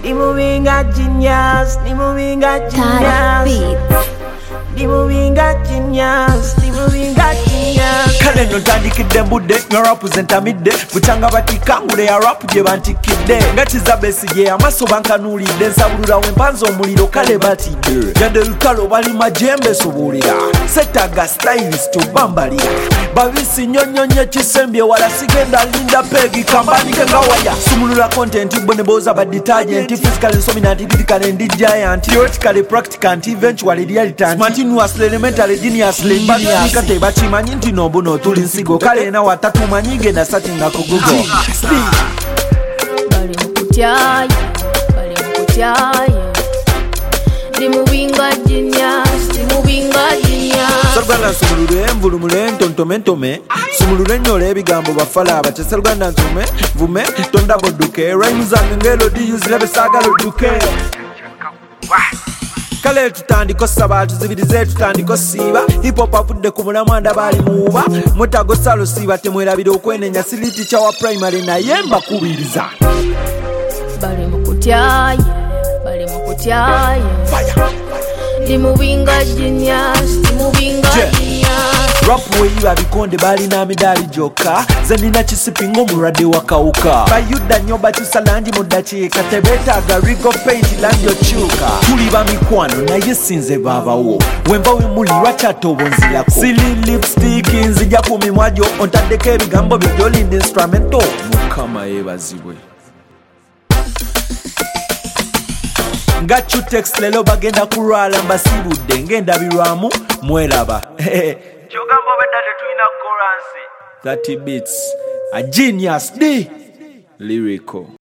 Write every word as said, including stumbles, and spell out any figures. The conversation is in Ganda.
The moving a genius, the moving a genius. The moving a genius, the moving a genius. Kale no tandikidde mbudde nga representa midde bukyanga batikangule ya rap gye bantikidde nga kizabesi gye amaso bankanuulidde nsabulula wempanza omuliro kale batidde yadde lutalo bali majembe sobolera setaga stylist bambalira babisi nnyonnyonnyo kisembye wala sigenda linda pegi kambanike nga waya sumulula content bone boza ba detergent physically dominant critically and giant theoretically practicant eventually realitant continuous elementary genius genius kate bachimanyi nti no bono tuli nsigo kale na watatu manyige na satinga kugugo bali mukutyaye bali mukutyaye ndi mubinga genius ndi mubinga genius Saruganda sumulule mvulumule ntontomentome sumulule nyole ebigambo bafala abace Saruganda ntume vume tonda boduke rhymes zange ngelo diyuzire sagala duke kale tutandiko saba tuzibirize tutandiko siba hip hop avudde ku mulamwanda bali muba mutago salo siba temwerabira okwenenya siliti cha wa primary na yemba kubiriza bali mukutyaye bali mukutyaye ndi mubinga genius ndi mubinga genius rap weyiba bikonde bali na midali joka zenina kisipingo omulwadde wakawuka bayuda nnyo bakyusa langi mu ddakiika tebetaaga rigo paint langi okyuka tuli ba mikwano naye sinze baabawo wemba wemuli lwaki obonzirako sili lipstick nzija ku mimwa gyo ontaddeko ebigambo byo gyolindi instrumento mukama yeebazibwe nga chutex lelo bagenda kulwala mbasibudde ng'endabirwamu mweraba kyogamba obedda tetulina chorus thirty beats a genius D lyrical.